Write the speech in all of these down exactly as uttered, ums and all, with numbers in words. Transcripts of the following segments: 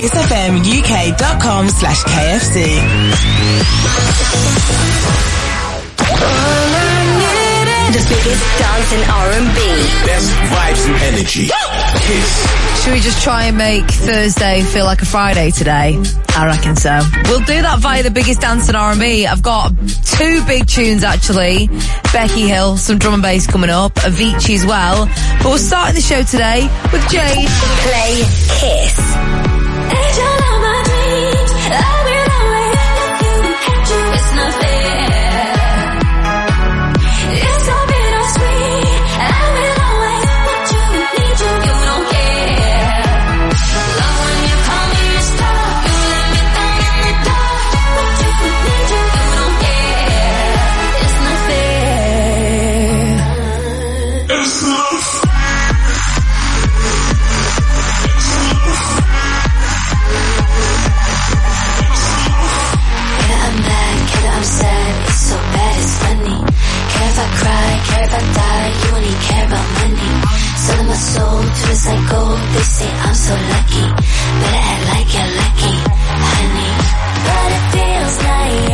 kiss f m u k dot com slash K F C. The biggest dance in R and B. Best vibes and energy. Kiss. Should we just try and make Thursday feel like a Friday today? I reckon so. We'll do that via the biggest dance in R and B. I've got two big tunes actually. Becky Hill, some drum and bass coming up. Avicii as well. But we're starting the show today with Jade. Play Kiss. It's not fair. It's so bittersweet. I will always want you, need you, you don't care. Love when you call me your star. You let me down in the dark. Want you, need you, you don't care. It's not fair. It's not fair. I'm sad, it's so bad, it's funny. Care if I cry, care if I die, you only care about money. Selling my soul to the psycho, they say I'm so lucky. Better act like you're lucky, honey. But it feels like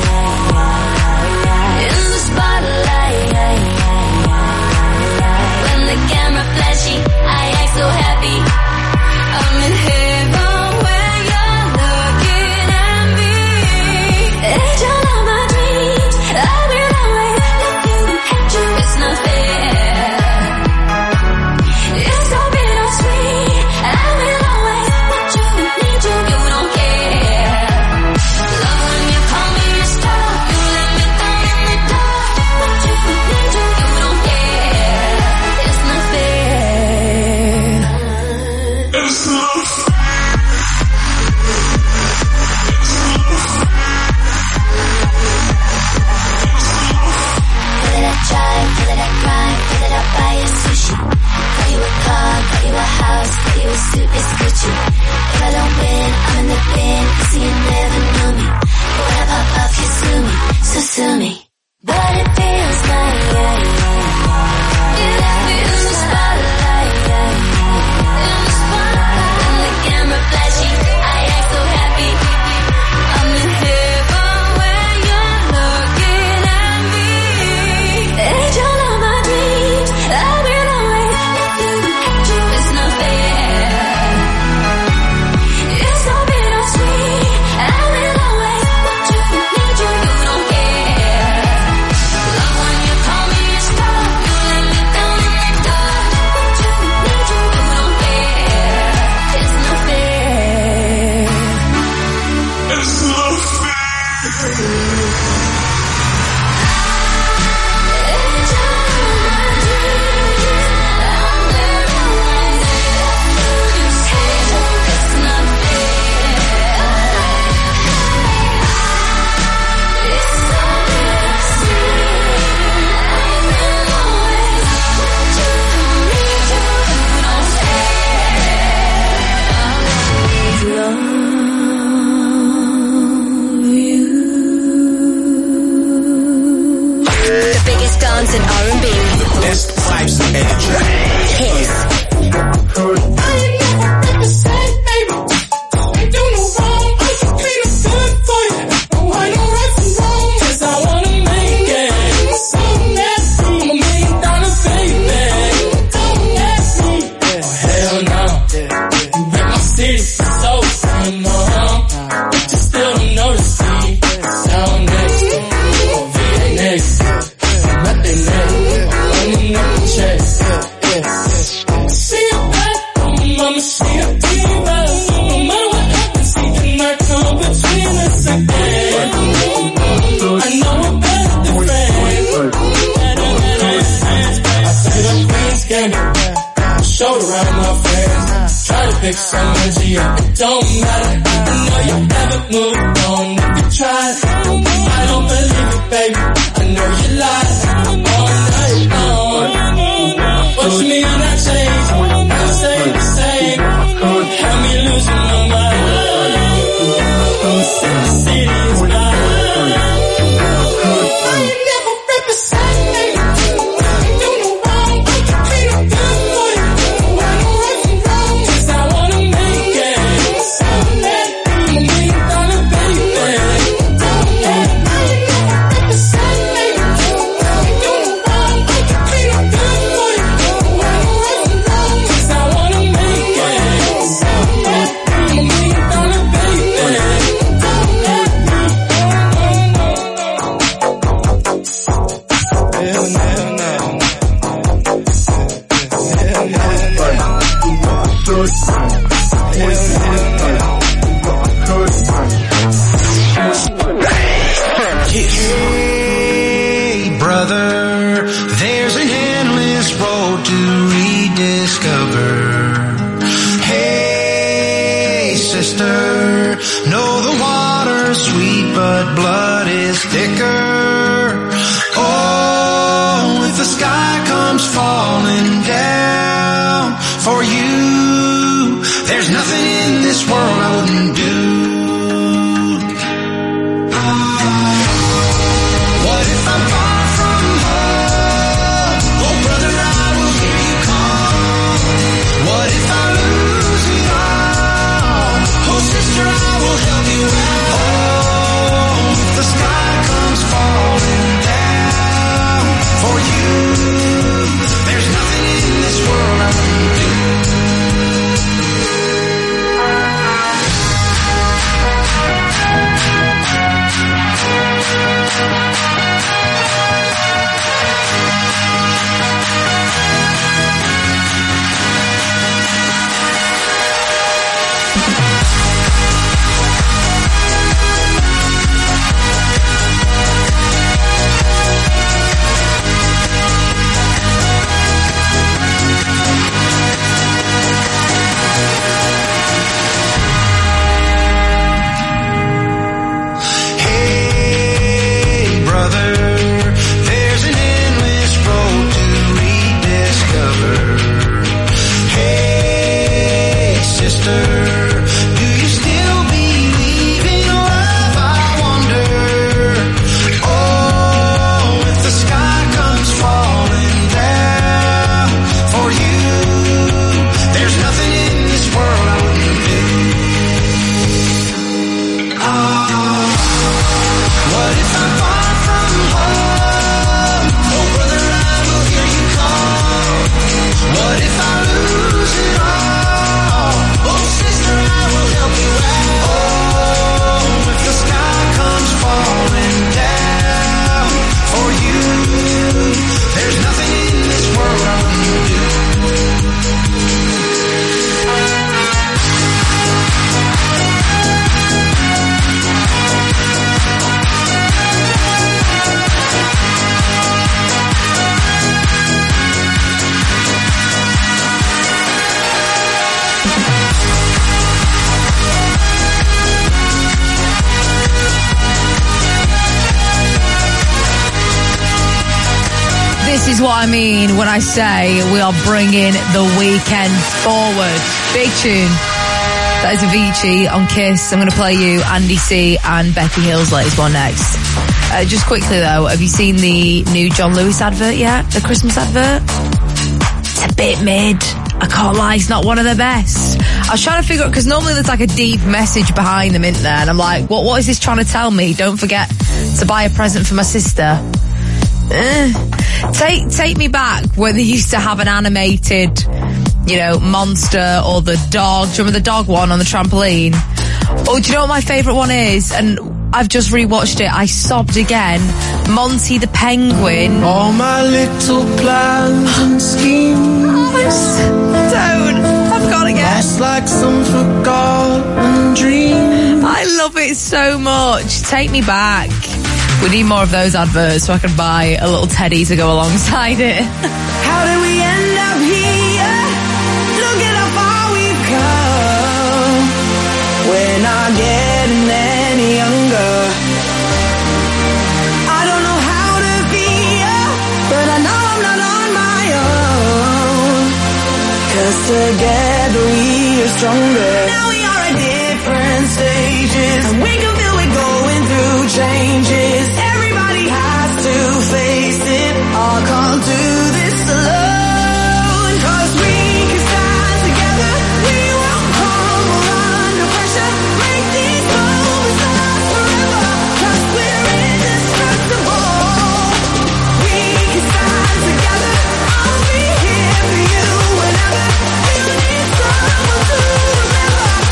in the spotlight. When the camera flashy, I act so happy. I'm in heaven when you're looking at me. It's your it's not fair. It's so bittersweet. I will always want you, need you, you don't care. Love when you call me your star. You let me down in the dark. Want you, need you, you don't care. It's not fair. It's not fair. Feel it I grind, feel it I buy you sushi. Got you a car, got you a house, got you a suit, it's Gucci. If I don't win, I'm in the bin, cause you never know me. But when I pop up, you sue me, so sue me. But it feels like, yeah, yeah. You left me in the spotlight, yeah, yeah. In the spotlight. When the camera flashy, I act so happy. I'm in heaven when you're looking at me. It's your dance and R and B. The best vibes and energy. Kiss. Pick some energy up, it don't matter. I know you haven't moved on if you tried. I don't believe it, baby. I know you lied all night long. Watch me on that change, I'll stay the same. Have me losing my mind. City is mine. I ain't never represent me. sister, know the water's sweet, but blood is thicker. Oh, if the sky comes falling down for you, there's nothing in this world I wouldn't do. What if I'm far from home? Oh, brother, I will hear you call. What if I lose it all? Oh, sister, I will help you out. Oh, if the sky comes falling down for you, there's nothing in this world I wouldn't do. This is what I mean when I say we are bringing the weekend forward. Big tune. That is Avicii on Kiss. I'm going to play you Andy C and Becky Hill's latest one next. Uh, just quickly though, have you seen the new John Lewis advert yet? The Christmas advert? It's a bit mid. I can't lie, it's not one of the best. I was trying to figure out, because normally there's like a deep message behind them, isn't there? And I'm like, what, what is this trying to tell me? Don't forget to buy a present for my sister. Uh, take, take me back when they used to have an animated, you know, monster or the dog. Do you remember the dog one on the trampoline? Oh, do you know what my favourite one is? And I've just rewatched it. I sobbed again. Monty the Penguin. All my little plans and schemes. Don't. I've got to get. Lost like some forgotten dream. I love it so much. Take me back. We need more of those adverts so I can buy a little teddy to go alongside it. How did we end up here? Look at how far we've come. We're not getting any younger. I don't know how to feel, but I know I'm not on my own. 'Cause together we are stronger. Now we are at different stages, and we can feel we're going through changes. Everybody has to face it. I can't do this alone. 'Cause we can stand together. We won't crumble under pressure. Make these moments last forever. 'Cause we're indestructible. We can stand together. I'll be here for you whenever you need someone to remember.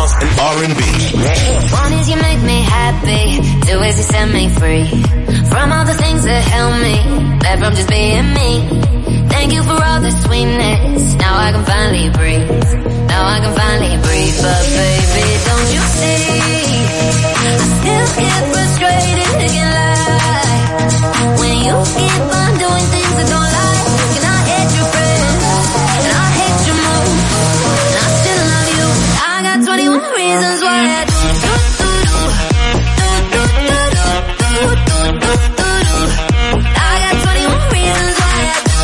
hip-hop and R and B. One is you make me happy, two is you set me free from all the things that help me, back from just being me. Thank you for all the sweetness, now I can finally breathe, now I can finally breathe. But baby, don't you see, I still get frustrated, can't lie, when you keep on doing things that don't lie. And I hate your friends, and I hate your moves, and I still love you. I got twenty-one reasons why I do. I got twenty-one reasons why I do.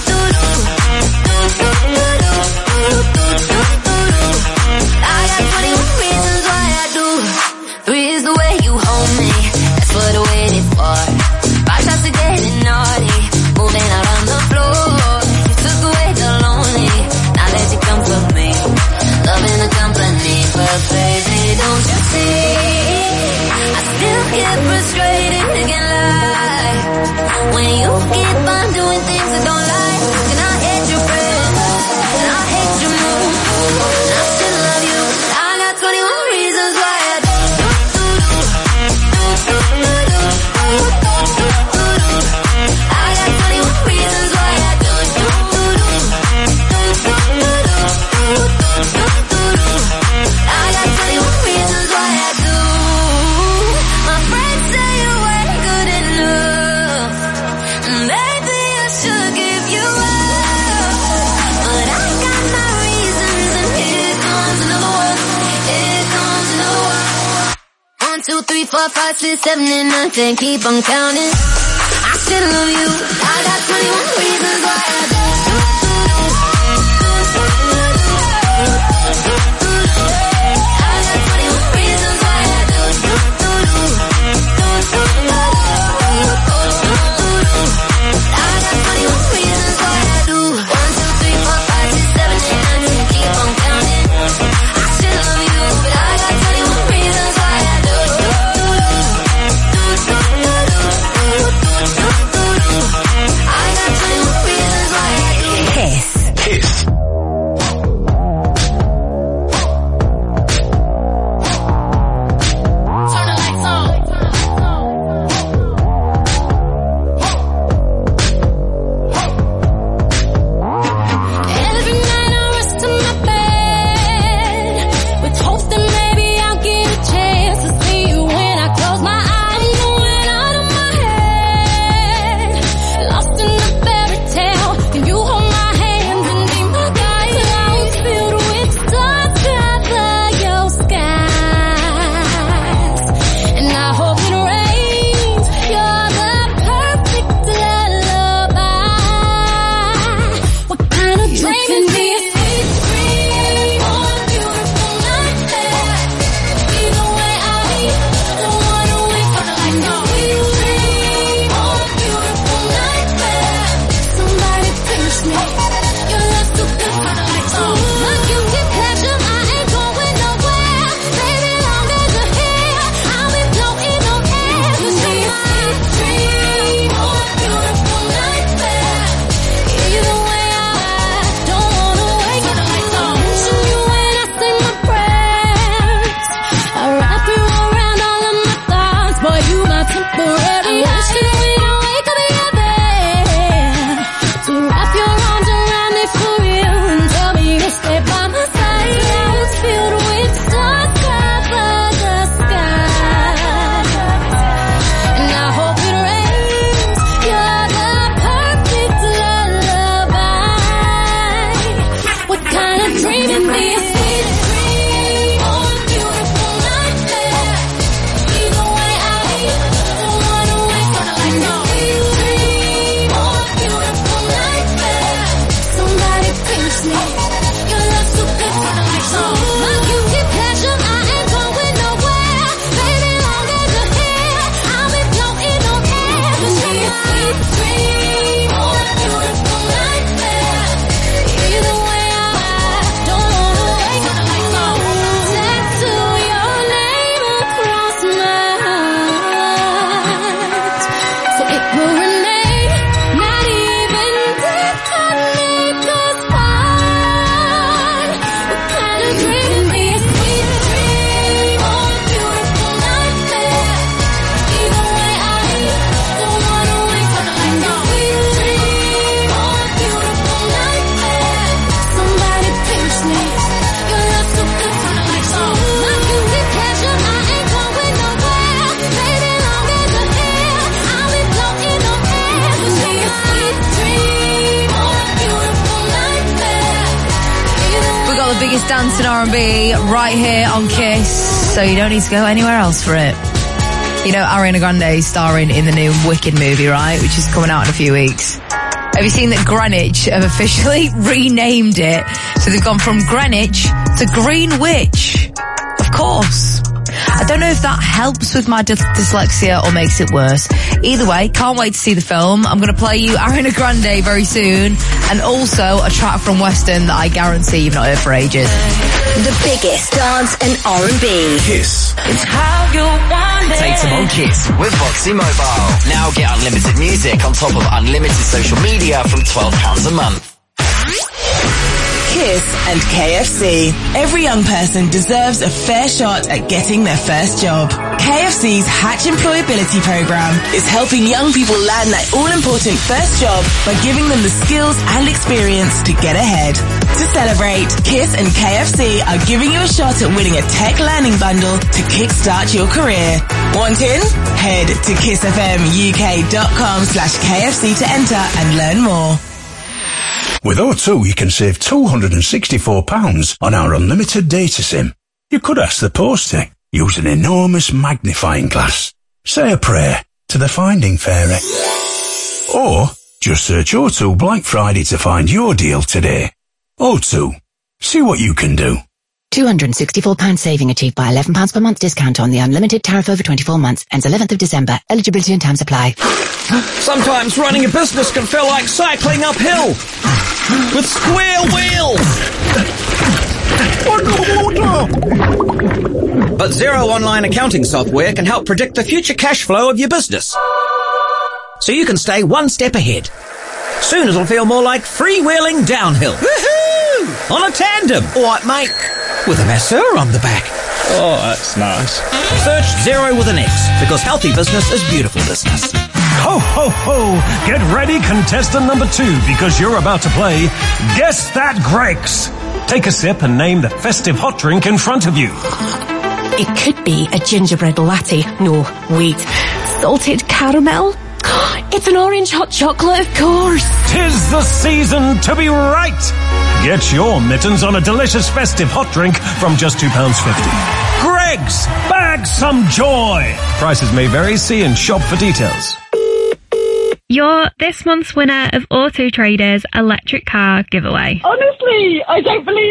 I got twenty-one reasons why I do. Three is the way you hold me, that's what I waited for. Five shots of getting naughty, moving out on the floor. You took away the lonely, now that you come for me, loving the company. But baby, don't you see, I still get frustrated, can't lie, when you keep on doing things that don't lie. And I hate your friends, and I hate your moves, and I still love you. I got twenty-one reasons why I do. I got twenty-one reasons why I do. I got twenty-one reasons why I do. My friends say you ain't good enough, and maybe I should give you up, but I got my reasons, and here comes another one, here comes another one. One, two, three, four, five, six, seven, and nine, ten, keep on counting. I still love you. I got twenty-one reasons why I do. I got twenty-one reasons why I do. I got twenty-one reasons why I do. One, two, three, four, five, six, seven, eight, nine, ten, keep on counting. I still love you, but I got twenty-one reasons why I do. I got twenty-one reasons why biggest dance in R and B right here on Kiss, so you don't need to go anywhere else for it. You know, Ariana Grande is starring in the new Wicked movie, right? Which is coming out in a few weeks. Have you seen that Greenwich have officially renamed it? So they've gone from Greenwich to Greenwich. Of course. I don't know if that helps with my dys- dyslexia or makes it worse. Either way, can't wait to see the film. I'm going to play you Ariana Grande very soon, and also a track from Western that I guarantee you've not heard for ages. The biggest dance and R and B. Kiss. It's how you want it. Take some on Kiss with Voxy Mobile. Now get unlimited music on top of unlimited social media from twelve pounds a month. Kiss and K F C. Every young person deserves a fair shot at getting their first job. K F C's Hatch Employability Program is helping young people land that all-important first job by giving them the skills and experience to get ahead. To celebrate, Kiss and K F C are giving you a shot at winning a tech learning bundle to kickstart your career. Want in? Head to kissfmuk.com slash KFC to enter and learn more. With O two, you can save two hundred sixty-four pounds on our unlimited data SIM. You could ask the postie, use an enormous magnifying glass, say a prayer to the Finding Fairy. Or just search O two Black Friday to find your deal today. O two, see what you can do. two hundred sixty-four pounds saving achieved by eleven pounds per month discount on the unlimited tariff over twenty-four months. Ends eleventh of December. Eligibility and terms apply. Sometimes running a business can feel like cycling uphill with square wheels. But Xero Online Accounting Software can help predict the future cash flow of your business, so you can stay one step ahead. Soon it'll feel more like freewheeling downhill. Woohoo! On a tandem. All right, mate. With a masseur on the back. Oh, that's nice. Search Xero with an X, because healthy business is beautiful business. Ho, ho, ho! Get ready, contestant number two, because you're about to play Guess That Greggs. Take a sip and name the festive hot drink in front of you. It could be a gingerbread latte. No, wait. Salted caramel? It's an orange hot chocolate, of course. Tis the season to be right. Get your mittens on a delicious festive hot drink from just two pounds fifty. Greggs, bag some joy. Prices may vary. See and shop for details. You're this month's winner of Auto Trader's electric car giveaway. Honestly, I don't believe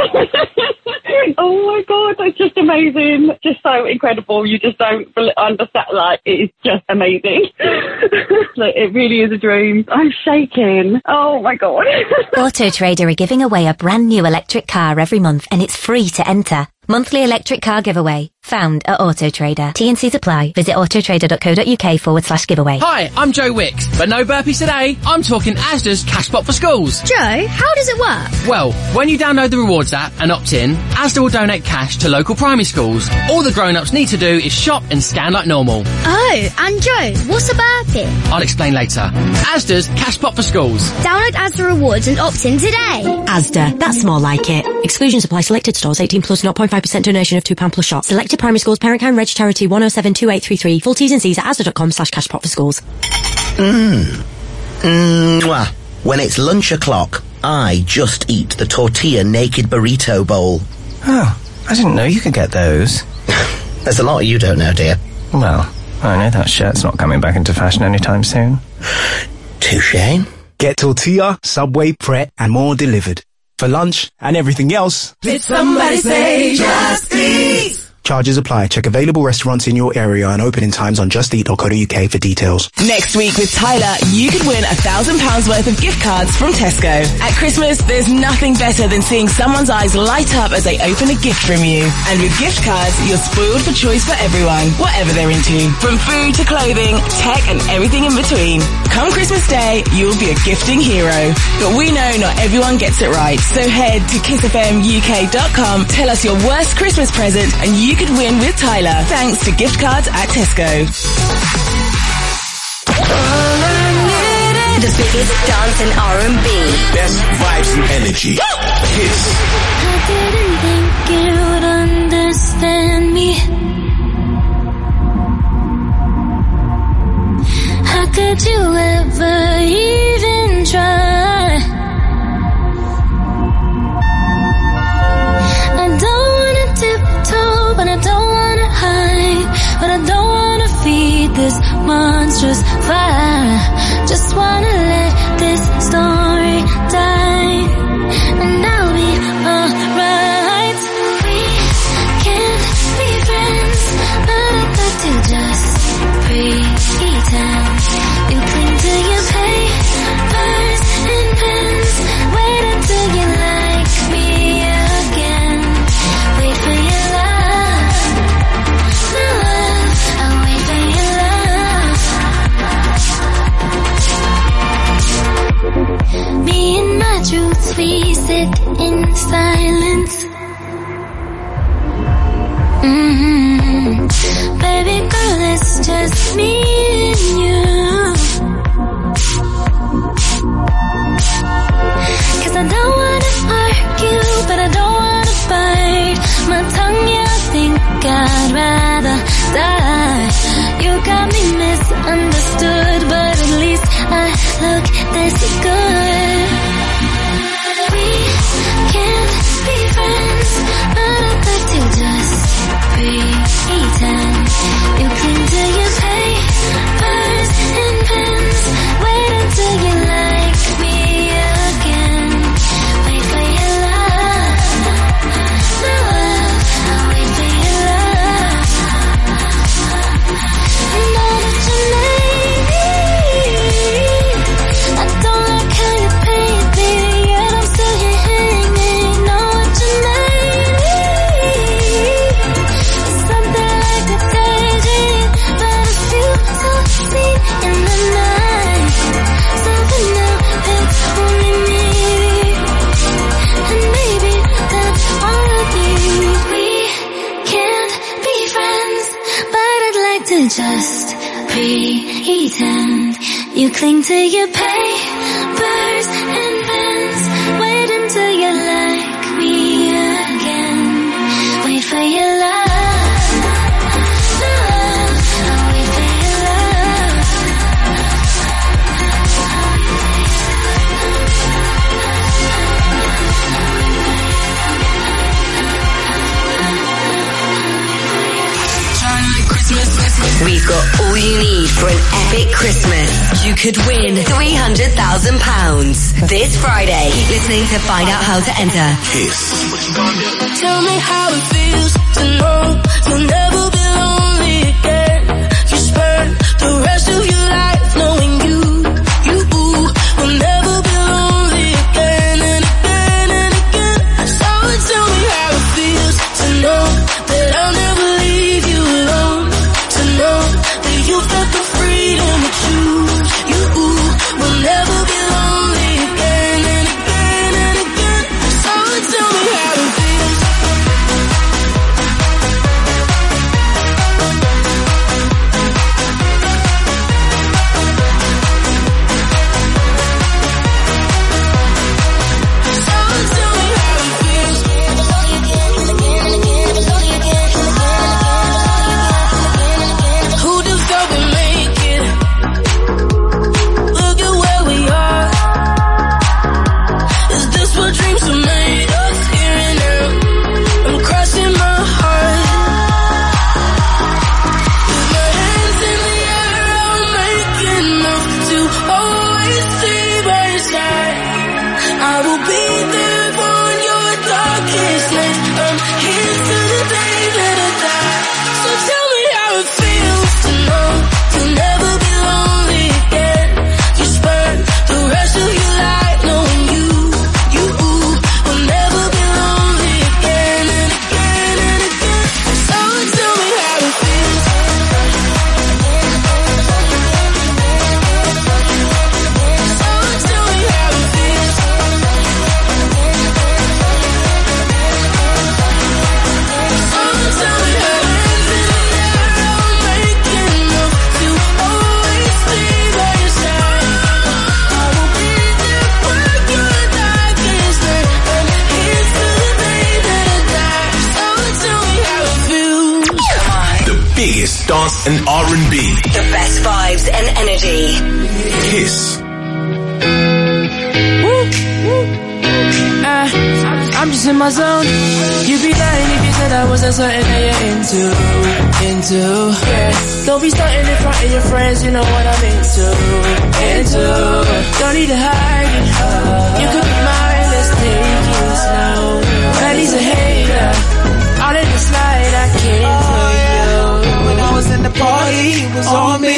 it. Oh my God, that's just amazing. Just so incredible. You just don't understand. Like, it's just amazing. Like, it really is a dream. I'm shaking. Oh my God. Auto Trader are giving away a brand new electric car every month, and it's free to enter. Monthly electric car giveaway. Found at Auto Trader. T and C's apply. Visit autotrader.co.uk forward slash giveaway. Hi, I'm Joe Wicks, but no burpees today. I'm talking Asda's Cashpot for Schools. Joe, how does it work? Well, when you download the rewards app and opt in, Asda will donate cash to local primary schools. All the grown-ups need to do is shop and scan like normal. Oh, and Joe, what's a burpee? I'll explain later. Asda's Cashpot for Schools. Download Asda Rewards and opt in today. Asda, that's more like it. Exclusions apply. Selected stores. eighteen plus. zero point five percent donation of two pounds plus shop. Selected primary schools. Parent Count Reg Charity one oh seven two eight three three. Full T's and C's at asda.com slash cashpot for schools. Mmm. Mwah. When it's lunch o'clock, I just eat the tortilla naked burrito bowl. Oh, I didn't know you could get those. There's a lot you don't know, dear. Well, I know that shirt's not coming back into fashion anytime soon. Touché. Get tortilla, Subway, Pret, and more delivered. For lunch and everything else. Did somebody say Just Eat? Charges apply. Check available restaurants in your area and opening times on just eat dot co dot U K for details. Next week with Tyler, you could win a thousand pounds worth of gift cards from Tesco. At Christmas, there's nothing better than seeing someone's eyes light up as they open a gift from you. And with gift cards, you're spoiled for choice for everyone, whatever they're into. From food to clothing, tech and everything in between. Come Christmas Day, you'll be a gifting hero. But we know not everyone gets it right. So head to kiss f m u k dot com, tell us your worst Christmas present, and you could win with Tyler, thanks to gift cards at Tesco. The biggest dance in R and B. Best vibes and energy. Kiss. I didn't think you would understand me. How could you ever even try? Baby girl, it's just me and you. Cause I don't wanna argue, but I don't wanna bite my tongue, yeah, I think I'd rather die. You got me misunderstood, but at least I look this good. We can't be friends, but I'd like to just pretend. You cling to your papers and pens, wait until you like me again. Wait for your love, my love, I'll wait for your love. I know that you made me, I don't like how you paint me, yet I'm still here hanging. Know what you made me, something like a daydream, but I feel so seen in the night. Something now, it's only me, and maybe that's all I need. We can't be friends, but I'd like to just pretend. You cling to your papers and pens, wait until you like me again. Wait for your love, love, I'll wait for your love. We've got all you need for an epic Christmas. You could win three hundred thousand pounds this Friday. Keep listening to find out how to enter. Tell me how it feels to know you'll never be lonely again. You spend the rest of your life knowing you, you will never be lonely again and again and again. So tell me how it feels to know that I'll never leave you alone. To know that you've got the freedom to choose. You will never be lonely again and again and again. So tell me how it feels. Who do thought we make it? Look at where we are. Is this what dreams were made of? Here and now, I'm crossing my heart. With my hands in the air, I'll make enough to always stay by your side. I will be there on your darkest nights. I'm here till the day that I die. So tell me how it feels to know you'll never be lonely again. You spend the rest of your life knowing you, you will never be lonely again and again and again. So tell me how it feels. So tell me how it feels. So tell me how it feels. I'll make enough to always stay by your side. I will be there for your darkest night. I'm here till the day that I die. So tell me how it feels. The biggest dance and R and B. The best vibes and energy. Kiss. Uh, I'm just in my zone. You'd be lying if you said I wasn't something that you're into, into. Yeah. Don't be starting in front of your friends, you know what I'm into, into. Don't need to hide it. You could be mine, let's take it slow. Daddy's a hater. All in the slide, I came for you. When I was in the party, it was on me. You know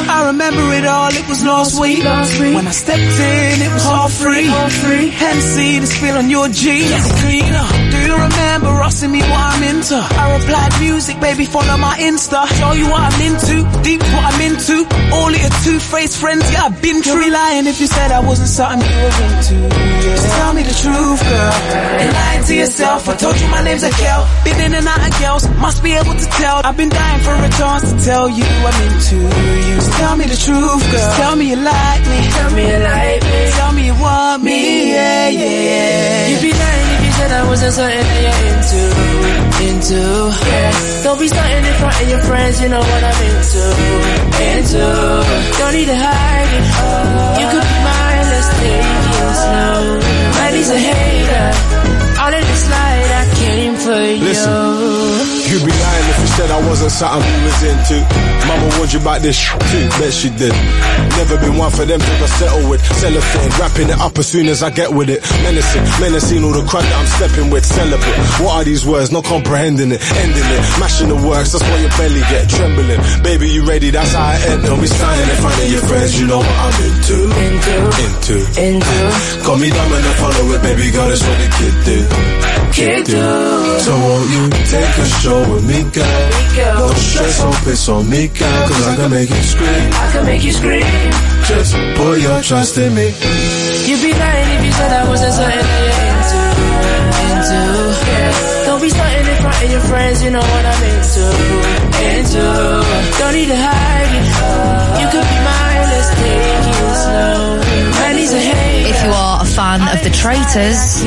I remember it all, it was last week. Last week. When I stepped in, it was all free. All free. Hennessy, the spill on your jeans. Cleaner. Do you remember asking me what I'm into? I replied, music, baby, follow my Insta. Show you what I'm into, deep what I'm into. All little two-faced friends, yeah, I've been through. You'd be lying if you said I wasn't something you were into. Yeah. Just tell me the truth, girl. And lying to yourself, I told you my name's Akel. Been in and out of girls, must be able to tell. I've been dying for a chance to tell you I'm into you. Just tell me the truth, girl. Just tell me you like me. Tell me you like me. Tell me you want me, yeah, yeah. You'd be lying if you said I wasn't something that you're into. Into, yeah. Don't be starting in front of your friends, you know what I'm into. Into, don't need to hide it. You could be mine, let's take it slow. Man, he's a hater. I'll let it slide, I came for you. Listen, you'd be lying if you said I wasn't something you was into. Mama warned you about this sh** too, bet she did. Never been one for them to go settle with. Cellophane, wrapping it up as soon as I get with it. Menacing, menacing all the crud that I'm stepping with. Celibate, what are these words? Not comprehending it, ending it. Mashing the works, that's why your belly get trembling. Baby, you ready? That's how I end. Don't be standing in front of your friends, you know what I'm into. Into, into, into. Call me dumb and I follow it, baby girl, that's what the kid do. Kid do. So won't you take a show with me, girl? No stress, hope it's on me, girl. Cause I can make you scream. I can make you scream. Just put your trust in me. You'd be lying if you said I wasn't something that you're into. Into, yeah. Don't be starting in front of your friends, you know what I'm into. Into, don't need to hide it. You could be mine, let's take it slow. Man, he's a hater. If you are a fan of The Traitors,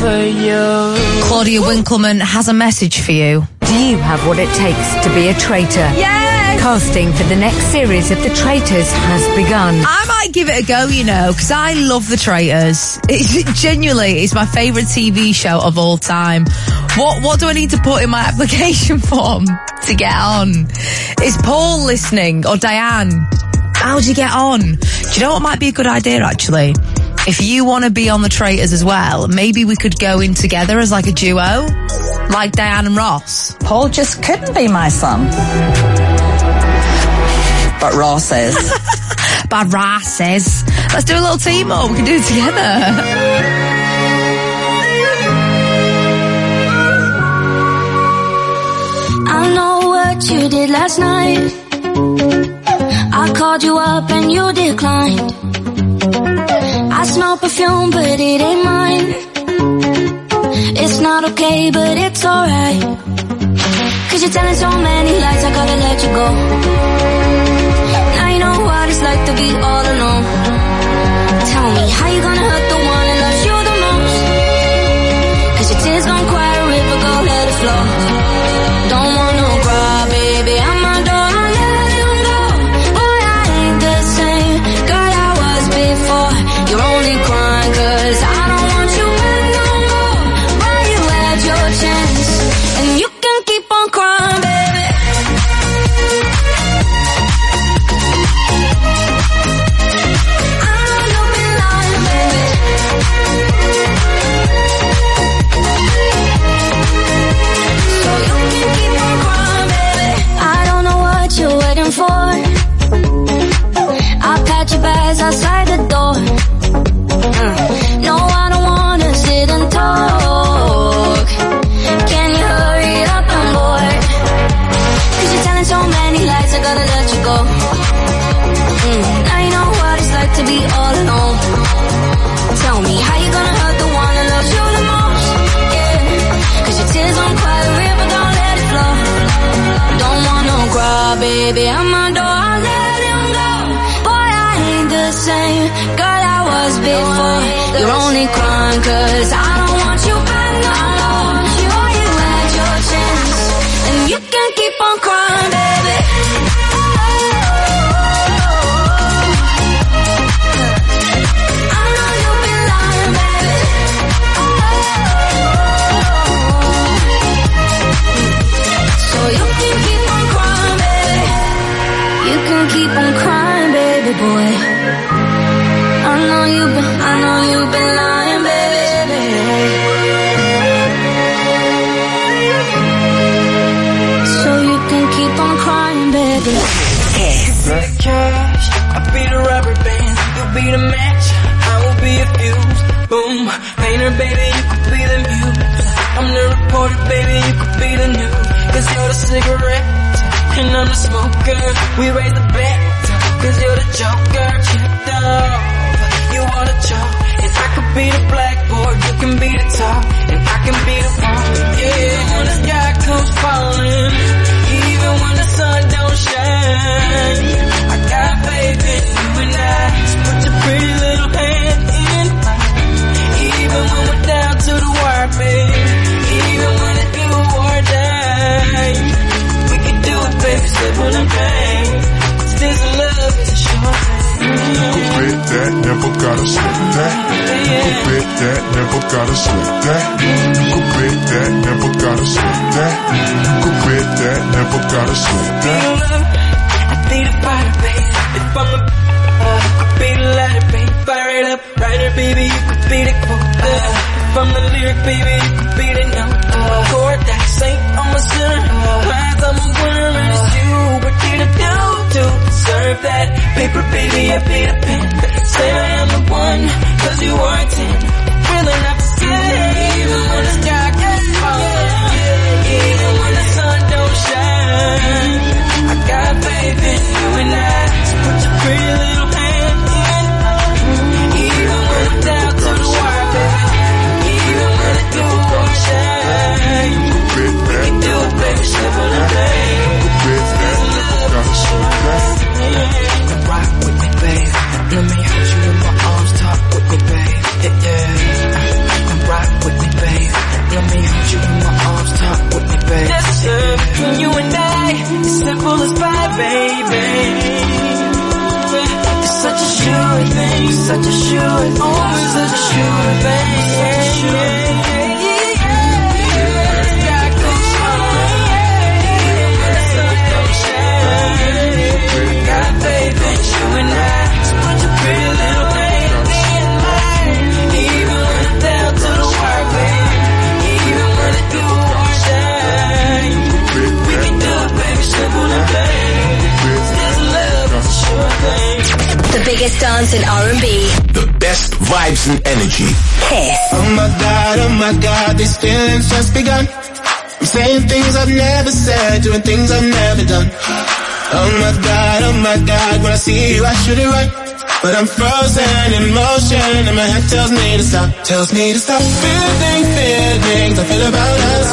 Claudia Winkleman has a message for you. Do you have what it takes to be a traitor? Yes! Casting for the next series of The Traitors has begun. I might give it a go, you know, because I love The Traitors. It's genuinely, it's my favourite T V show of all time. What what do I need to put in my application form to get on? Is Paul listening, or Diane? How do you get on? Do you know what might be a good idea, actually? If you want to be on The Traitors as well, maybe we could go in together as like a duo, like Diane and Ross. Paul just couldn't be my son. But Ross is. But Ross is. Let's do a little team up. We can do it together. I know what you did last night. I called you up and you declined. I smell perfume, but it ain't mine. It's not okay, but it's alright. Cause you're telling so many lies, I gotta let you go. Now you know what it's like to be all alone. Tell me, how you gonna hurt the one that loves you the most? Cause your tears don't cry a river, go let it flow. Don't want no cry, baby, I'm a door, I let him go. Boy, I ain't the same girl I was before. You're only crying cause I don't want you back no more. But you had your chance, and you can keep on crying, baby. I know you've been lying, baby. So you can keep on crying, baby. I don't know what you're waiting for. I'll catch your bags outside the door. No, I don't wanna sit and talk. Can you hurry up, I'm bored? Cause you're telling so many lies, I gotta let you go. mm. Now you know what it's like to be all alone. Tell me, how you gonna hurt the one that loves you the most? Yeah. Cause your tears don't cry a river, don't let it flow. Don't want no cry, baby, I'm a door, I'll let him go. Boy, I ain't the same girl I was before. You're only crying cause I don't want you back no more. Boy, you had your chance, and you can keep on crying, baby. I know you've been lying, baby. So you can keep on crying, baby. You can keep on crying, baby boy. I know you've been, I know you've been lying, baby. So you can keep on crying, baby. Kiss. be the match, I will be a fuse. Boom, painter, baby, you could be the muse. I'm the reporter, baby, you could be the news. Cause you're the cigarette, and I'm the smoker. We raise the bet, cause you're the joker. Checked off, you are the chalk. And I could be the blackboard, you can be the top. And I can be the one, yeah, when the sky comes falling. Even when the sun don't shine, I got faith in you and I. So put your pretty little hand in mine. Even when we're down to the wire, babe. Even when it's do or die, we can do it, baby, simple and plain. Cause this love is a short thing. Go bet that, never gotta sweat that. Go bet that, never gotta sweat that. Go bet that, never gotta sweat that. Go bet that, never gotta sweat that. I be the fire, baby. If I'm the uh, could be the lighter, baby. Fire it up, writer, baby. You could be the quote. Uh, if I'm the lyric, baby, you could be the note. Uh, chord that ain't on my center. Lines I'm a winner and it's you. What did I do to deserve that? Paper, baby, I be the pen. Say I am the one, cause you are a ten. Really not to say, even when the sky gets falling. Even when the sun don't shine, I got faith in you and I. So put your pretty little hand in mine. Even when we're down to the wire, baby. Even when the do or shine, we can do it, baby, simple and plain. This love is a short thing. Rock with me, babe. Let me hold you in my arms, talk with me, babe. Yeah, yeah. Rock with me, babe. Let me hold you in my arms, talk with me, babe. This love between you and I is simple as pie, baby. It's such a sure thing, such a sure thing, always such a sure thing. Yeah, yeah, yeah. Got faith in you and I. So put your pretty little hand in mine. Even when it's down to the wire, baby. Even when it do or shine, we can do it, baby, simple and plain. This love is a sure thing. The biggest dance in R and B. The best vibes and energy. Kiss. Oh my God, oh my God, these feelings just begun. I'm saying things I've never said, doing things I've never done. Oh my God, oh my God, when I see you I should it right. But I'm frozen in motion and my head tells me to stop. Tells me to stop feeling feelings I feel about us.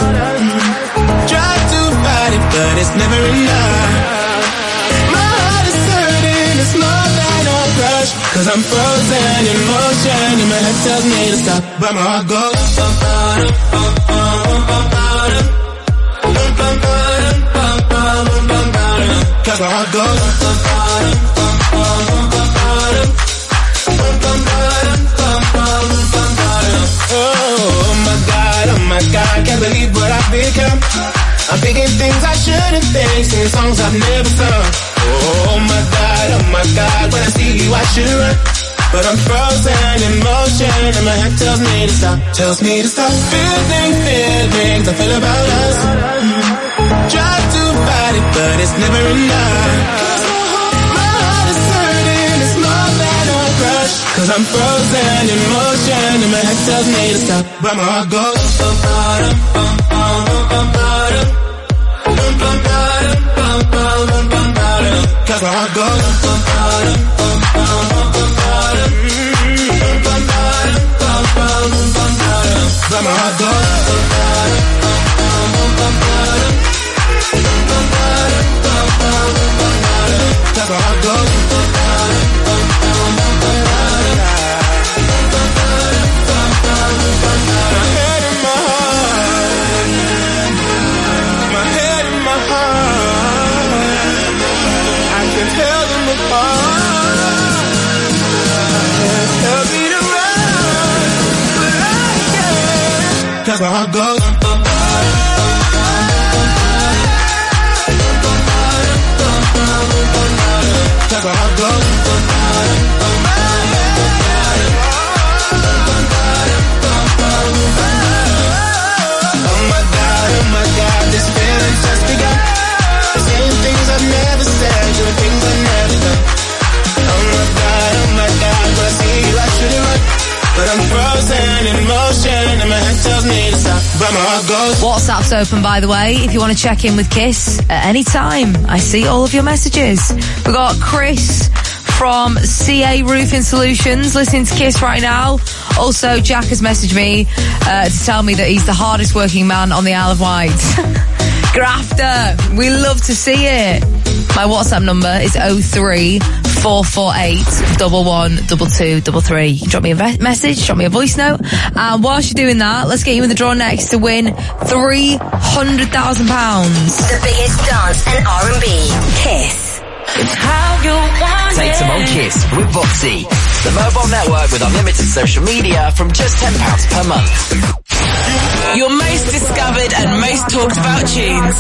Try to fight it but it's never enough. My heart is hurting, it's more than a crush. Cause I'm frozen in motion and my head tells me to stop. But my heart goes bum, bum, bum, bum, bum, bum, bum, bum, bum, bum, bum, bum. Cause my heart goes bum, bum, bum, bum, bum, bum, bum, bum, bum, bum, bum. Oh my God, oh my God, can't believe what I've become. I'm thinking things I shouldn't think, singing songs I've never sung. Oh my God, oh my God, when I see you I should run. But I'm frozen in motion and my head tells me to stop. Tells me to stop feeling feelings I feel about us. Try to fight it, but it's never enough. Cause my heart, my heart is hurting, it's more than a crush. Cause I'm frozen in motion and my head tells me to stop. But my heart goes bum, bum, bum, bum, bum, bum, bum, bum, bum, bum, bum, bum. Cause my heart goes bum, bum, bum, bum, bum, bum, bum, bum, bum, bum, bum. But my heart goes bum, bum, bum, bum, bum, bum. That's how I go. My head in my heart, my head in my heart, I can tell them apart. Tell me to run, but I can't. That's how I go. That's how I go. Oh my God, oh my God, this feeling's just begun. Saying things I've never said, doing things I've never done. Oh my God, oh my God, WhatsApp's open, by the way, if you want to check in with Kiss at any time. I see all of your messages. We've got Chris from C A Roofing Solutions listening to Kiss right now. Also, Jack has messaged me uh, to tell me that he's the hardest working man on the Isle of Wight. Grafter, we love to see it. My WhatsApp number is oh three four four eight one one two two three three. You can drop me a ve- message, drop me a voice note. And whilst you're doing that, let's get you in the draw next to win three hundred thousand pounds. The biggest dance and R and B. Kiss. It's how you want Take some on Kiss with Voxy, the mobile network with unlimited social media from just ten pounds per month. Your most discovered and most talked about tunes.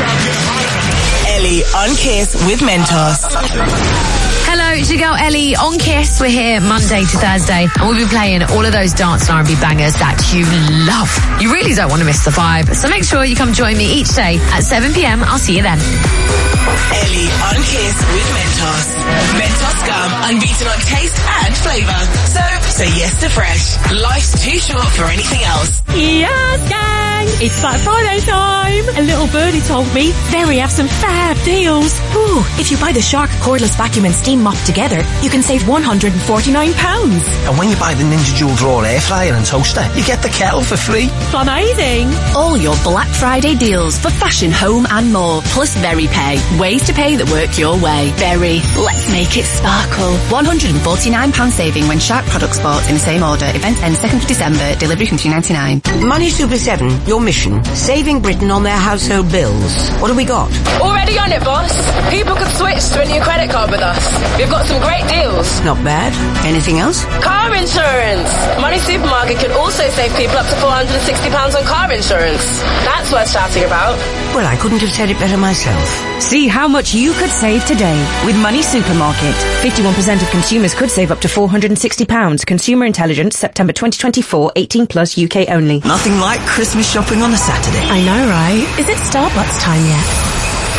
Ellie on Kiss with Mentos. Hello, it's your girl Ellie on Kiss. We're here Monday to Thursday and we'll be playing all of those dance and R and B bangers that you love. You really don't want to miss the vibe, so make sure you come join me each day at seven p.m. I'll see you then. Ellie on Kiss with Mentos. Mentos gum, unbeaten on taste and flavour. So, say yes to fresh. Life's too short for anything else. Yes, gang! It's Black Friday time! A little birdie told me Very have some fab deals. Ooh, if you buy the Shark cordless vacuum and steam mop together, you can save one hundred forty-nine pounds. And when you buy the Ninja Dual Drawer air fryer and toaster, you get the kettle for free. Amazing! All your Black Friday deals for fashion, home and more, plus Very Pay. Ways to pay that work your way. Very. Let's make it sparkle. one hundred forty-nine pounds saving when Shark products bought in the same order. Event ends second of December. Delivery from two ninety-nine. Money Super seven, your mission, saving Britain on their household bills. What have we got? Already on it, boss. People could switch to a new credit card with us. We've got some great deals. Not bad. Anything else? Car insurance. Money Supermarket can also save people up to four hundred sixty pounds on car insurance. That's worth shouting about. Well, I couldn't have said it better myself. See how much you could save today with Money Supermarket. fifty-one percent of consumers could save up to four hundred sixty pounds. Consumer Intelligence, September twenty twenty-four, eighteen plus, U K only. Nothing like Christmas shopping on a Saturday. I know, right? Is it Starbucks time yet?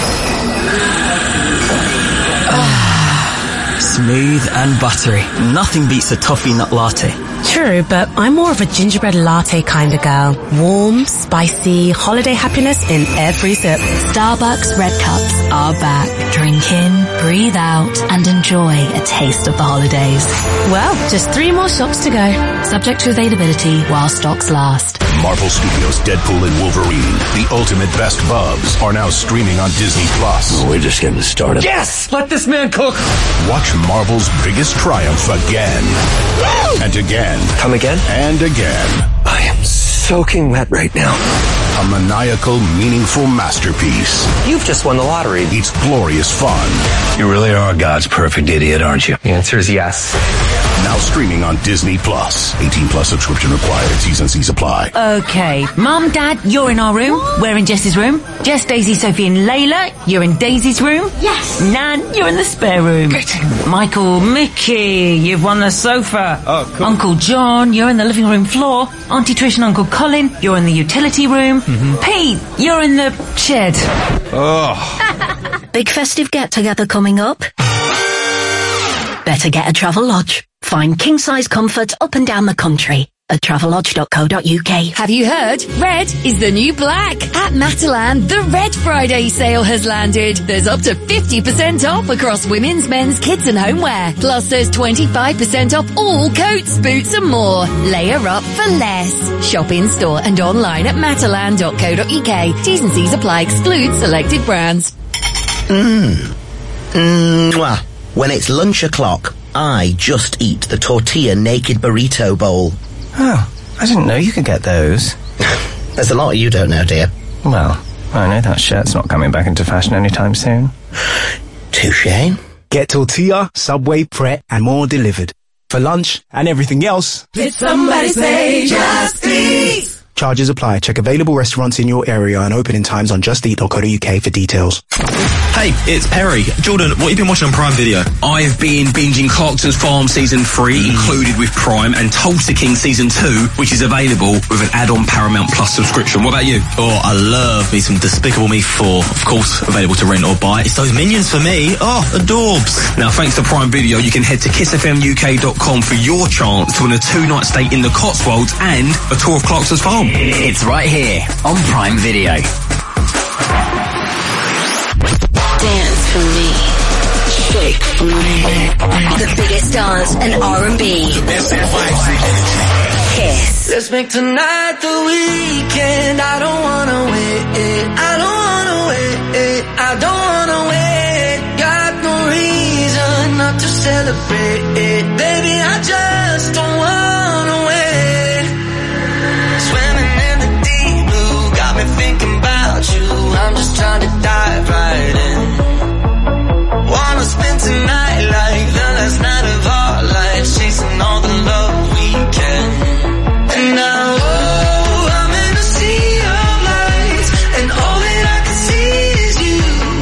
Smooth and buttery. Nothing beats a toffee nut latte. True, but I'm more of a gingerbread latte kind of girl. Warm, spicy, holiday happiness in every sip. Starbucks Red Cups are back. Drink in, breathe out, and enjoy a taste of the holidays. Well, just three more shops to go. Subject to availability while stocks last. Marvel Studios' Deadpool and Wolverine, the ultimate best bubs, are now streaming on Disney Plus. Oh, we're just getting started. Yes! Let this man cook! Watch Marvel's biggest triumph again. And again. Come again? And again. I am soaking wet right now. A maniacal, meaningful masterpiece. You've just won the lottery. It's glorious fun. You really are God's perfect idiot, aren't you? The answer is yes. Now streaming on Disney Plus. eighteen plus subscription required. T's and C's apply. Okay. Mum, Dad, you're in our room. We're in Jess's room. Jess, Daisy, Sophie and Layla, you're in Daisy's room. Yes. Nan, you're in the spare room. Michael, Mickey, you've won the sofa. Oh, cool. Uncle John, you're in the living room floor. Auntie Trish and Uncle Colin, you're in the utility room. Mm-hmm. Pete, you're in the shed. Oh. Big festive get-together coming up. Better get a Travelodge. Find king-size comfort up and down the country at travelodge dot co dot uk. Have you heard? Red is the new black. At Matalan, the Red Friday sale has landed. There's up to fifty percent off across women's, men's, kids and homeware. Plus there's twenty-five percent off all coats, boots and more. Layer up for less. Shop in store and online at matalan dot co dot uk. T's and C's apply. Exclude selected brands. Mmm. Mwah. When it's lunch o'clock, I just eat the tortilla naked burrito bowl. Oh, I didn't know you could get those. There's a lot you don't know, dear. Well, I know that shirt's not coming back into fashion anytime soon. Touché. Get tortilla, Subway, Pret, and more delivered. For lunch and everything else. Did somebody say just eat? Charges apply. Check available restaurants in your area and opening times on just eat dot co dot uk for details. Hey, it's Perry. Jordan, what have you been watching on Prime Video? I've been binging Clarkson's Farm Season three, mm. included with Prime, and Tulsa King Season two, which is available with an add-on Paramount Plus subscription. What about you? Oh, I love me some Despicable Me four. Of course, available to rent or buy. It's those minions for me. Oh, adorbs. Now, thanks to Prime Video, you can head to kiss f m u k dot com for your chance to win a two-night stay in the Cotswolds and a tour of Clarkson's Farm. com. It's right here on Prime Video. Dance for me. Shake for me. The biggest dance and R and B. Kiss. Let's make tonight the weekend. I don't wanna wait. I don't wanna wait. I don't wanna wait. Got no reason not to celebrate. Baby, I just don't wanna wait. Swimming in the deep blue, got me thinking about you. I'm just trying to dive right in. Wanna spend tonight like the last night of our lives, chasing all the love we can. And now, oh, I'm in a sea of lights, and all that I can see is you.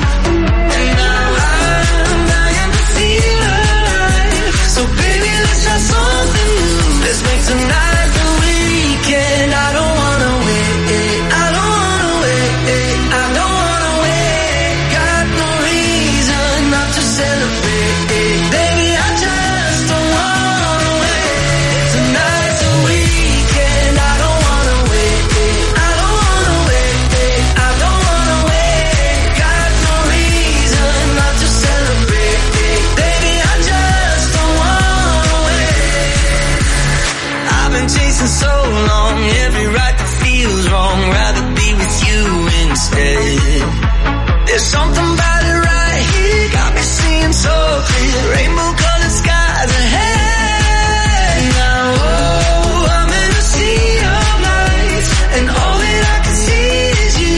And now I'm dying to feel alive. So baby, let's try something new. Let's make tonight the weekend. I don't wanna wait. I don't wanna wait. I don't wanna wait. Got no reason not to celebrate. Baby, I just don't wanna wait. Tonight's the weekend. I don't wanna wait. I don't wanna wait. I don't wanna wait. Got no reason not to celebrate. Baby, I just don't wanna wait. I've been chasing so long, every right that feels wrong. Rather be with you instead. There's something about it right here, got me seeing so clear. Rainbow colored skies ahead. Now, oh, I'm in a sea of lights, and all that I can see is you.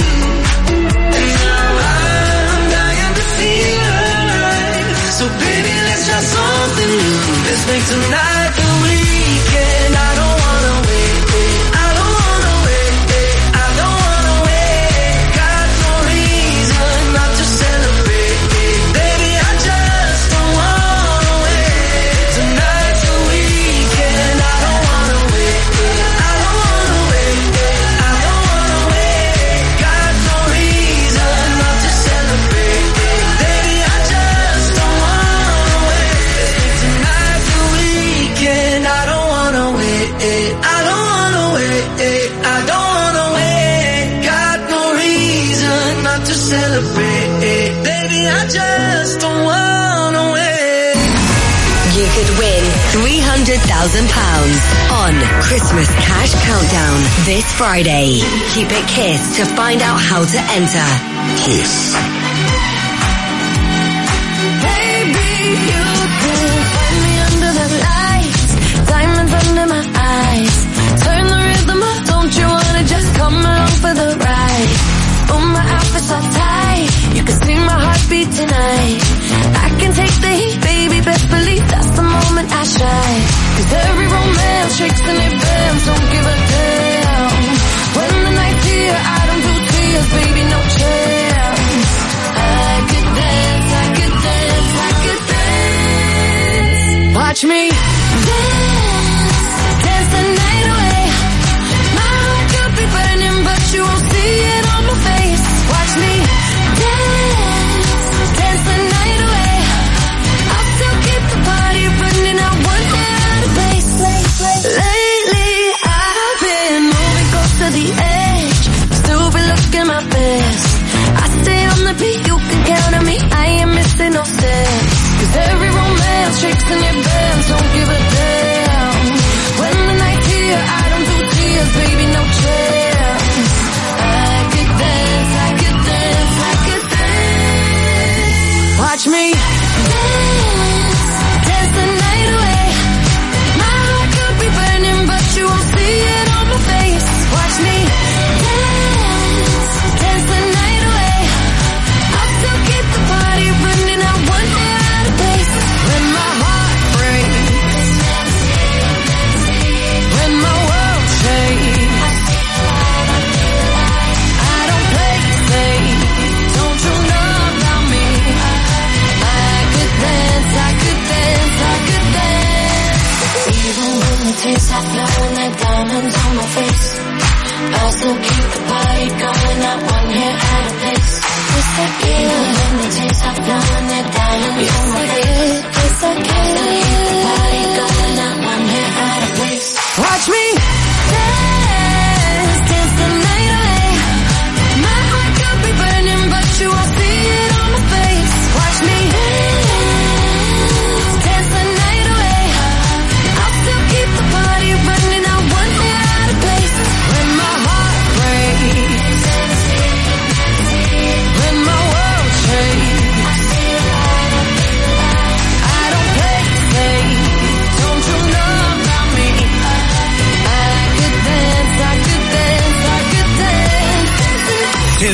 And now I'm dying to feel alive. So baby, let's try something new. Let's make tonight the weekend. I don't wanna wait. I don't wanna wait. I don't wanna wait. Got no reason not to celebrate. Baby, I just don't wanna wait. Tonight's the weekend. I don't wanna wait. I don't wanna wait. I don't wanna wait. Got no reason not to celebrate. Baby, I just don't wanna wait. Tonight's the weekend. I don't wanna wait. I don't wanna wait. I don't wanna wait. Got no reason not to celebrate. Baby, I just don't wanna wait. You could win three hundred thousand pounds on Christmas Cash Countdown this Friday. Keep it Kiss to find out how to enter. Kiss. Baby, you can find me under the lights, diamonds under my eyes. Turn the rhythm up, don't you wanna just come along for the ride? Oh, my outfit's so tight, you can see my heartbeat tonight. I can take the heat, baby, best believe that's the moment I shine. Cause every romance shakes and it bends, don't give a damn. When the night's here, I don't do tears, baby, no chance. I could dance, I could dance, I could dance. Watch me dance, dance the night away. My heart could be burning, but you won't see it on my face. Watch me dance, dance the night away. I'll still keep the party running, I won't get out of place. Lately, I've been moving close to the edge, still be looking my best. I stay on the beat, you can count on me, I ain't missing no steps. Cause every romance shakes and it bends, don't give a damn. When the night's here, I don't do tears, baby, no chance. I could dance, I could dance, I could dance. Watch me dance, dance the night away. My heart could be burning, but you won't see it on my face. Watch me dance, dance the night away. I'll still keep the party running, I won't get out of place. When my heart breaks, when my world shakes, I don't play it safe, don't you know about me? I could dance, I could dance, I could dance. Even when the tears stop flowing like diamonds on my face, I'll still keep the party going, not one hair out of place. Yes, I can. Even when the tears stop flowing like diamonds on my face, yes, I can. I'll still keep the party going, not one hair out of place. Watch me dance,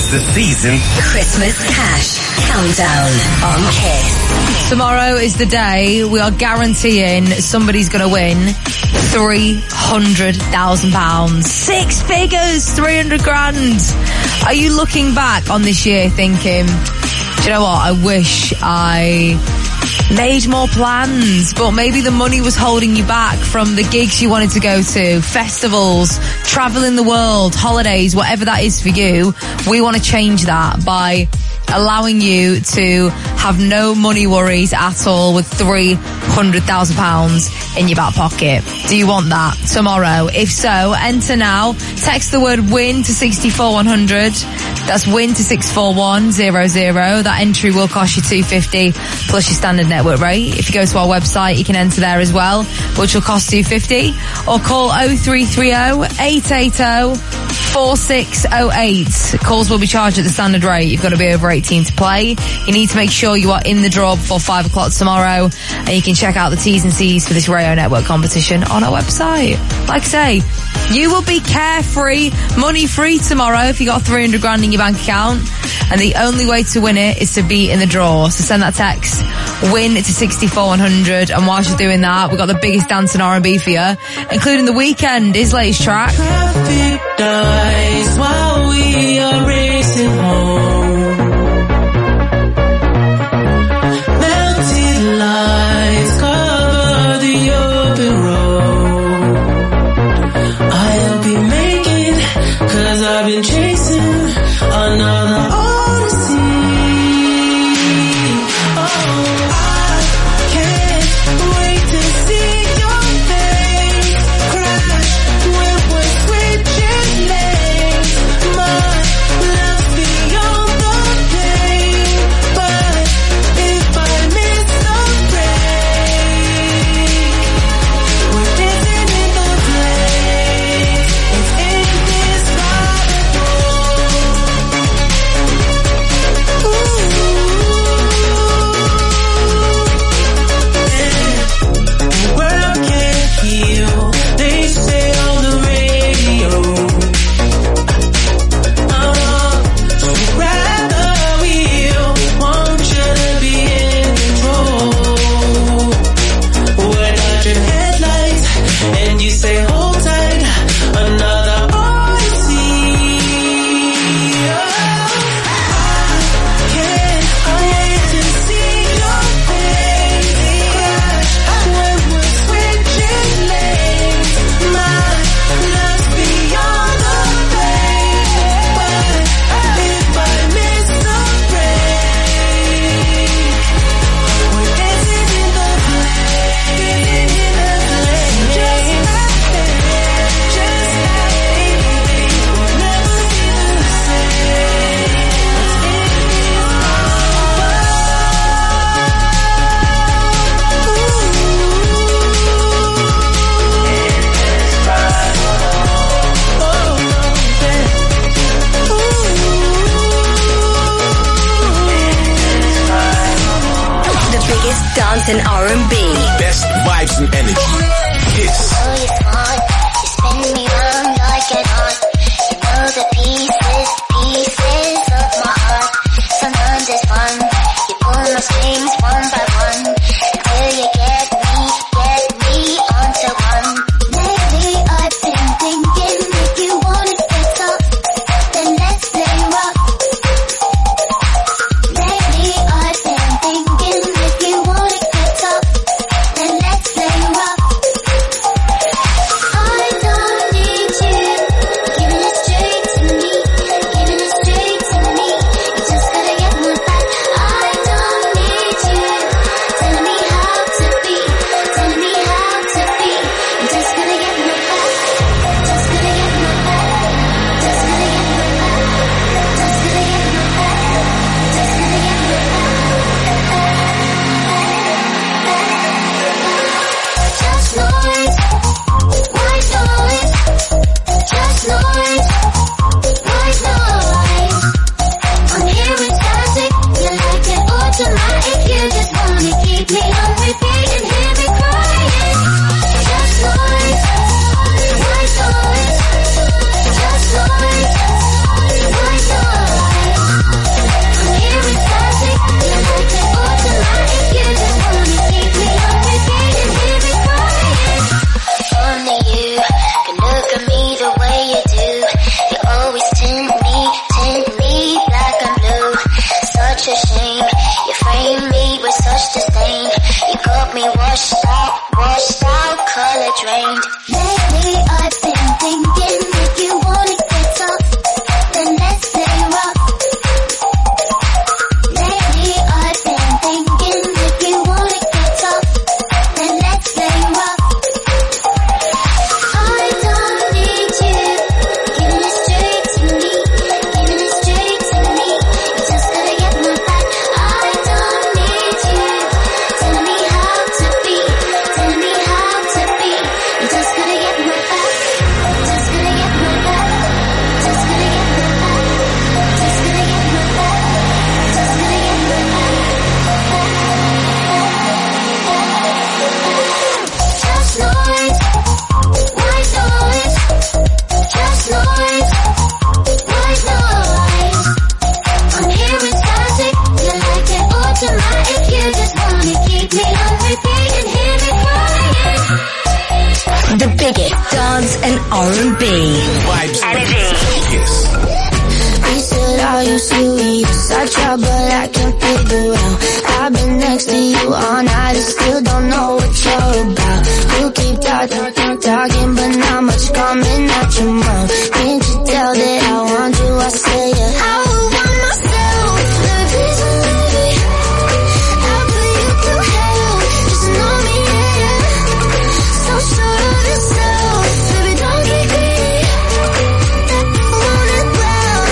the season. Christmas Cash Countdown on Kiss. Tomorrow is the day we are guaranteeing somebody's going to win three hundred thousand pounds. Six figures, three hundred grand. Are you looking back on this year thinking, do you know what, I wish I made more plans, but maybe the money was holding you back from the gigs you wanted to go to, festivals, traveling the world, holidays, whatever that is for you. We want to change that by allowing you to have no money worries at all with three hundred thousand pounds in your back pocket. Do you want that tomorrow? If so, enter now. Text the word WIN to six four one hundred. That's WIN to six four one zero zero. That entry will cost you two hundred fifty plus your standard network rate. If you go to our website, you can enter there as well, which will cost two hundred fifty. Or call oh three three oh, eight eight oh, four six oh eight. Calls will be charged at the standard rate. You've got to be over eighteen to play. You need to make sure you are in the draw before five o'clock tomorrow, and you can check out the T's and C's for this Rayo Network competition on our website. Like I say, you will be carefree, money free tomorrow if you got three hundred grand in your bank account, and the only way to win it is to be in the draw. So send that text WIN to six four one hundred, and whilst you're doing that, we've got the biggest dance in R and B for you, including The Weeknd, his latest track. Traffic dies while we are racing home. Melted lights cover the open road. I'll be making, cause I've been chasing another odyssey. Oh, I can't wait to see your face crash when we're switching lanes. My love's beyond the pain, but if I miss the break, we're dancing in the place. It's indescribable. The world can't heal, they say on the radio. Uh, so grab the wheel, want you to be in control. We're not your headlights, and you say hold tight, another odyssey. I can't wait to see your face crash when we're switching lanes. My love's beyond the pain, but if I miss the break, we're dancing in the place, dancing in the place, just like that, just like baby, we'll never be the same. The biggest dance in R and B. Best vibes and energy. Kiss. Oh, you're smart. You spin me round like an art. You know the pieces, pieces of my heart. Sometimes it's fun. You pull my strings one by one until you get me, get me onto one. Lately I've been thinking if you wanna get up, then let's play rock. Lately I've been thinking if you wanna get up, then let's play rock. washed out, washed out, color drained. Lately I've been thinking if you wanna get tough, then let's play rough. Lately I've been thinking if you wanna get tough, then let's play rough. I don't need you giving it straight to me, giving it straight to me. You just gotta get my back. I don't need you telling me how to be, telling me how to be. You just gotta get my back, just gotta get my back, just gotta get my back, just gotta get my back, just gotta get my back. Just noise, white noise, just noise, white noise. I'm here with static, you like it automatic. You just wanna keep me on repeat and hear me crying. The biggest dance and R and B. Vibes. Energy. He said I used to be such a but I can't figure out. I've been next to you all night and still don't know what you're about. You keep talking, talking, talking, but not much coming out your mouth. Can't you tell that I want you? I say yeah. I would want myself. Love is a lady. I'll put you through hell. Just know me, yeah. So sure of yourself. Baby, don't get greedy. Want it well.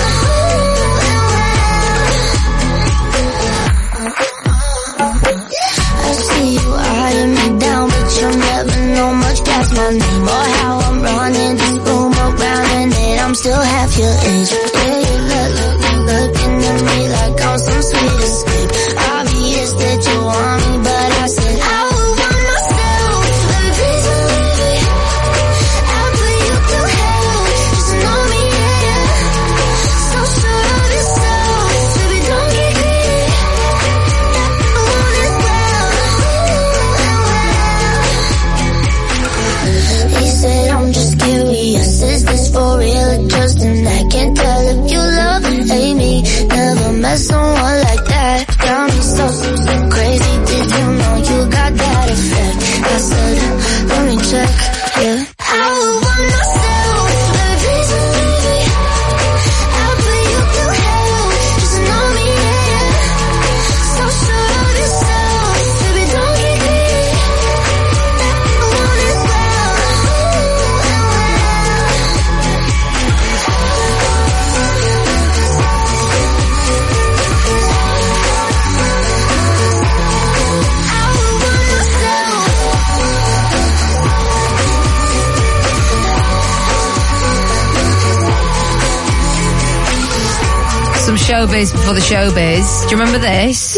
I see you eyeing me down, but you'll never know much past my name or how I'm running this room around, and that I'm still half your age. Yeah, you look, look, looking at me like I'm some sweet escape. Obvious that you want me, but I said I would want myself. Baby, please believe me. I'll put you through hell. Just know me, yeah. So sure of yourself. Baby, don't get greedy. Want it well. He said I'm just curious. Is this for real or just an act? Can't tell if you love and hate me. Never met someone like that. Got me so, so, so crazy. Did you know you got that effect? I said, let me check, yeah. I would want myself. Baby, please believe me. I'll put you through hell. Just know me, yeah. So sure of yourself. Baby, don't get greedy. Want it well. Some showbiz before the showbiz. Do you remember this?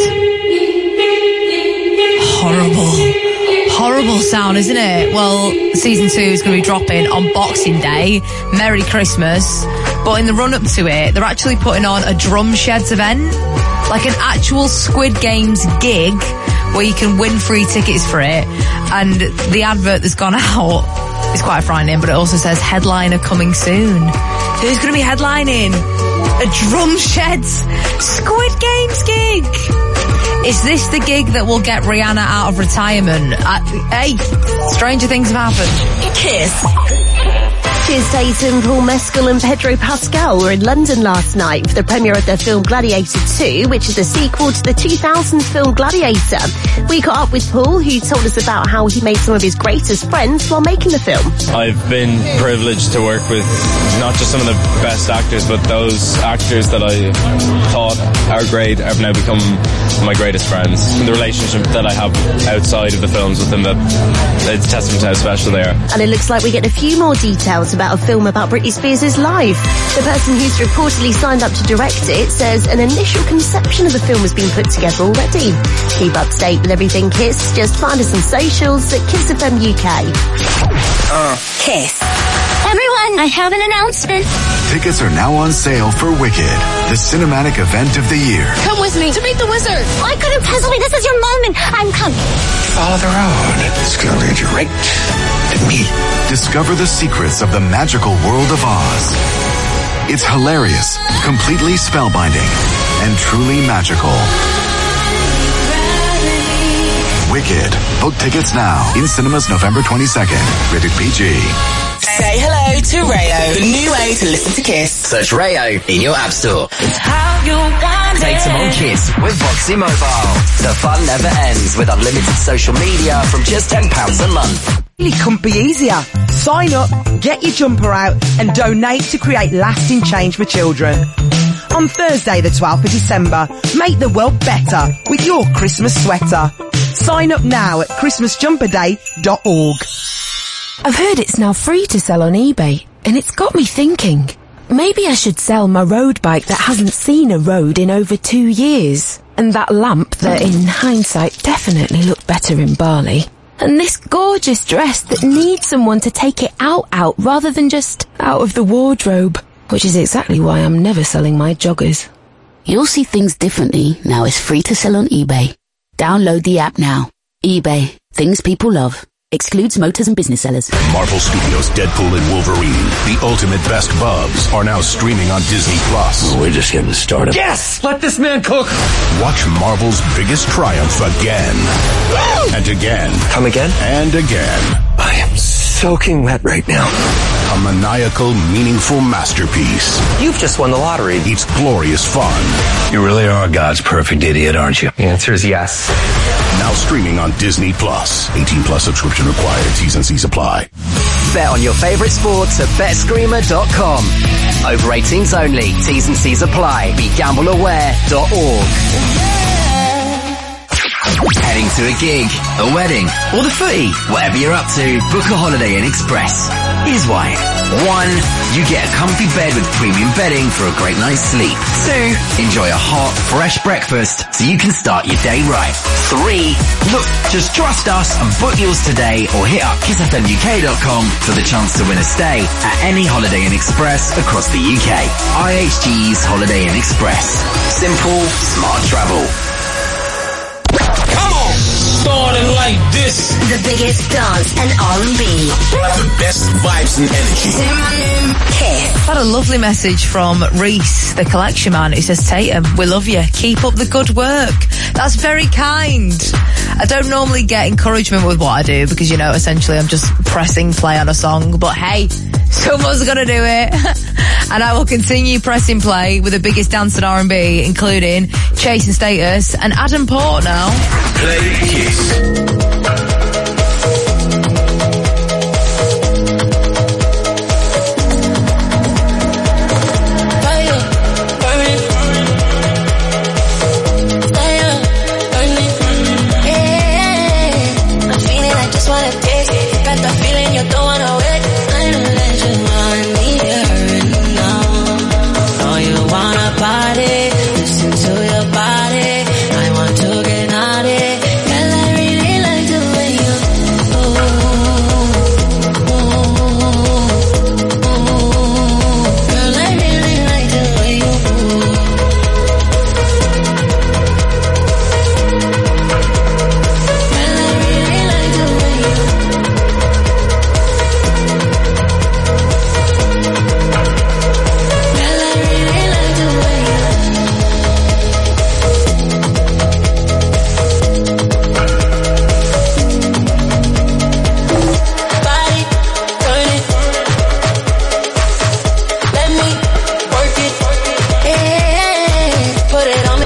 Horrible. Horrible sound, isn't it? Well, season two is going to be dropping on Boxing Day. Merry Christmas. But in the run-up to it, they're actually putting on a Drum Sheds event. Like an actual Squid Games gig where you can win free tickets for it. And the advert that's gone out is quite frightening, but it also says headliner coming soon. Who's going to be headlining? A Drum Sheds Squid Games gig. Is this the gig that will get Rihanna out of retirement? Uh, hey, stranger things have happened. Kiss. Cheers Tatum, Paul Mescal and Pedro Pascal were in London last night for the premiere of their film Gladiator two, which is the sequel to the two thousands film Gladiator. We caught up with Paul, who told us about how he made some of his greatest friends while making the film. I've been privileged to work with not just some of the best actors, but those actors that I thought are great have now become my greatest friends. And the relationship that I have outside of the films with them, that it's a testament to how special they are. And it looks like we get a few more details about a film about Britney Spears' life. The person who's reportedly signed up to direct it says an initial conception of the film has been put together already. Keep up to date with everything Kiss. Just find us on socials at Kiss F M U K. Uh. Kiss. Everyone, I have an announcement. Tickets are now on sale for Wicked, the cinematic event of the year. Come with me to meet the wizard. Why couldn't cancel me? This is your moment. I'm coming. Follow the road. It's going to lead you right to me. Discover the secrets of the magical world of Oz. It's hilarious, completely spellbinding, and truly magical. Wicked. Book tickets now. In cinemas November twenty-second. Rated P G. Say hello to Rayo, the new way to listen to Kiss. Search Rayo in your app store. How you want Take some on Kiss with Voxy Mobile. The fun never ends with unlimited social media from just ten pounds a month. Really couldn't be easier. Sign up, get your jumper out and donate to create lasting change for children. On Thursday the twelfth of December, make the world better with your Christmas sweater. Sign up now at christmas jumper day dot org. I've heard it's now free to sell on eBay, and it's got me thinking. Maybe I should sell my road bike that hasn't seen a road in over two years, and that lamp that in hindsight definitely looked better in Bali, and this gorgeous dress that needs someone to take it out out rather than just out of the wardrobe, which is exactly why I'm never selling my joggers. You'll see things differently now it's free to sell on eBay. Download the app now. eBay. Things people love. Excludes motors and business sellers. Marvel Studios' Deadpool and Wolverine, the ultimate best bubs, are now streaming on Disney Plus. We're just getting started. Yes! Let this man cook! Watch Marvel's biggest triumph again. And again. Come again? And again. I am soaking wet right now. A maniacal, meaningful masterpiece. You've just won the lottery. It's glorious fun. You really are God's perfect idiot, aren't you? The answer is yes. Now streaming on Disney Plus. eighteen plus subscription required. T's and C's apply. Bet on your favourite sports at bet screamer dot com. Over eighteens only. T's and C's apply. Be gamble aware dot org. Heading to a gig, a wedding, or the footy, whatever you're up to, book a Holiday Inn Express. Here's why. One, you get a comfy bed with premium bedding for a great night's sleep. Two, enjoy a hot, fresh breakfast so you can start your day right. Three, look, just trust us and book yours today or hit up kiss f m u k dot com for the chance to win a stay at any Holiday Inn Express across the U K. I H G's Holiday Inn Express. Simple, smart travel. Starting like this. The biggest dance and R and B. The best vibes and energy. Kiss. I've had a lovely message from Reese, the collection man, who says, Tatum, we love you. Keep up the good work. That's very kind. I don't normally get encouragement with what I do because, you know, essentially I'm just pressing play on a song. But hey, someone's got to do it. And I will continue pressing play with the biggest dance and R and B, including Chase and Status and Adam Port now. Play Kiss.